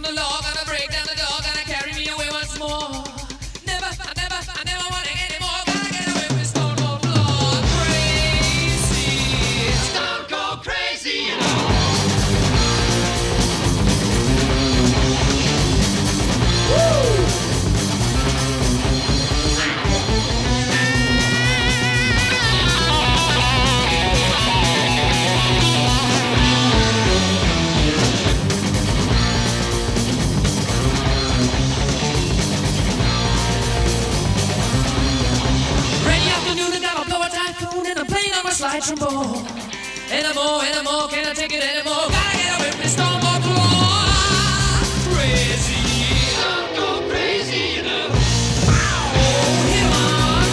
from the law, gonna break down the door, gonna carry me away once more. I never want it anymore. Gotta get away from Stone Cold Floor. Crazy, Stone Cold Crazy, you know. Slide trombone. Anymore, can I take it anymore? Gotta get away from the Stone Cold Floor. Crazy, Stone Cold Crazy, you know. Oh, hit 'em on.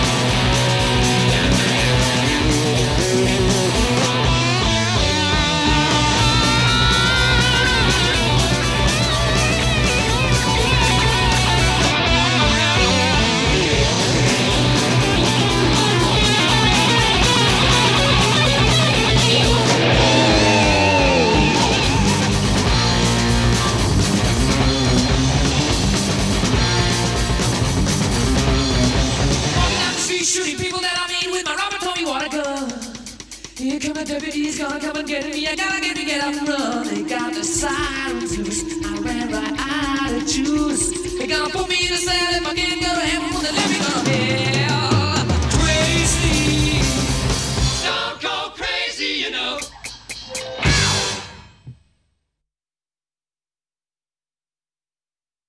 Shooting people that I mean with my Robert Tommy water gun. Here come the deputies, gonna come and get me. I gotta get up and run. They got the sirens loose. I ran right out of juice. They gonna put me in a cell.